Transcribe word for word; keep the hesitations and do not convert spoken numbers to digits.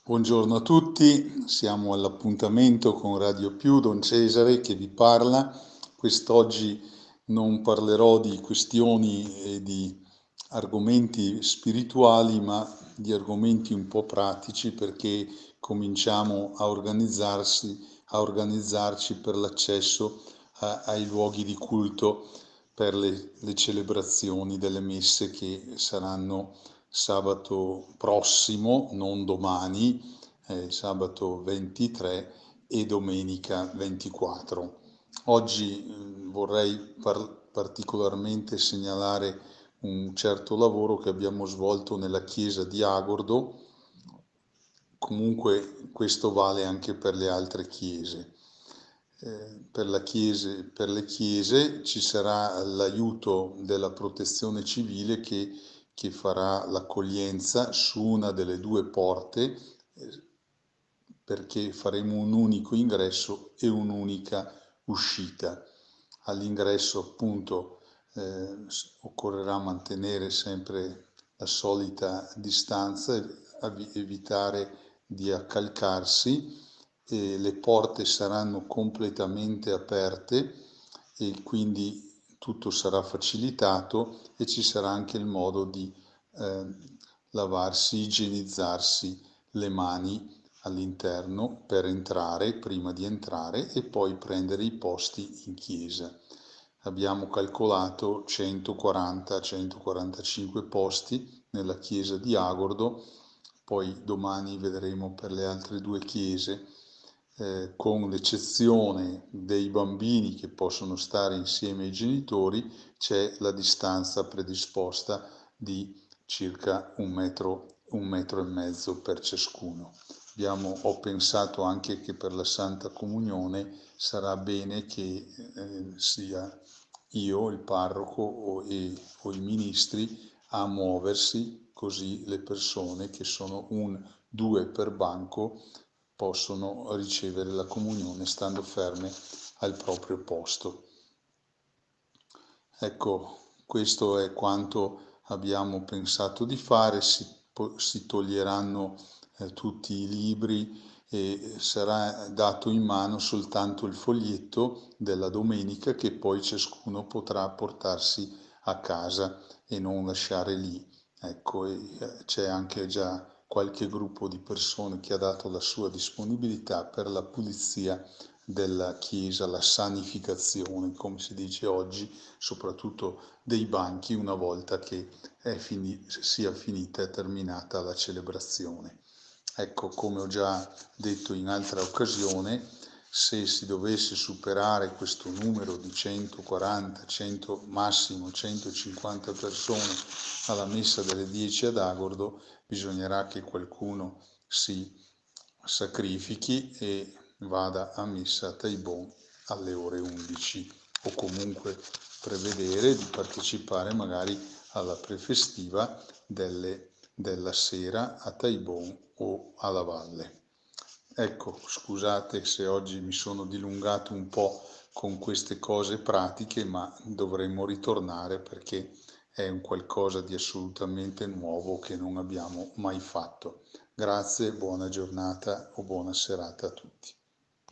Buongiorno a tutti, siamo all'appuntamento con Radio Più, Don Cesare che vi parla. Quest'oggi non parlerò di questioni e di argomenti spirituali, ma di argomenti un po' pratici perché cominciamo a organizzarsi, a organizzarci per l'accesso a- ai luoghi di culto per le, le celebrazioni delle messe che saranno sabato prossimo, non domani, eh, sabato ventitré e domenica ventiquattro. Oggi eh, vorrei par- particolarmente segnalare un certo lavoro che abbiamo svolto nella chiesa di Agordo. Comunque questo vale anche per le altre chiese. Eh, per la chiese, per le chiese ci sarà l'aiuto della protezione civile che, che farà l'accoglienza su una delle due porte, eh, perché faremo un unico ingresso e un'unica uscita. All'ingresso appunto eh, occorrerà mantenere sempre la solita distanza, evitare di accalcarsi, e le porte saranno completamente aperte e quindi tutto sarà facilitato e ci sarà anche il modo di eh, lavarsi, igienizzarsi le mani all'interno per entrare, prima di entrare e poi prendere i posti in chiesa. Abbiamo calcolato centoquaranta centoquarantacinque posti nella chiesa di Agordo, poi domani vedremo per le altre due chiese, eh, con l'eccezione dei bambini che possono stare insieme ai genitori, c'è la distanza predisposta di circa un metro, un metro e mezzo per ciascuno. Abbiamo, ho pensato anche che per la Santa Comunione sarà bene che eh, sia io, il parroco o, e, o i ministri a muoversi, così le persone che sono un, due per banco possono ricevere la comunione stando ferme al proprio posto. Ecco, questo è quanto abbiamo pensato di fare. Si, si toglieranno eh, tutti i libri e sarà dato in mano soltanto il foglietto della domenica che poi ciascuno potrà portarsi a casa e non lasciare lì. Ecco, e eh, c'è anche già qualche gruppo di persone che ha dato la sua disponibilità per la pulizia della chiesa, la sanificazione, come si dice oggi, soprattutto dei banchi una volta che è fini- sia finita e terminata la celebrazione. Ecco, come ho già detto in altra occasione, se si dovesse superare questo numero di centoquaranta, cento, massimo centocinquanta persone alla messa delle dieci ad Agordo, bisognerà che qualcuno si sacrifichi e vada a messa a Taibon alle ore undici, o comunque prevedere di partecipare magari alla prefestiva delle, della sera a Taibon o alla valle. Ecco, scusate se oggi mi sono dilungato un po' con queste cose pratiche, ma dovremmo ritornare perché è un qualcosa di assolutamente nuovo che non abbiamo mai fatto. Grazie, buona giornata o buona serata a tutti.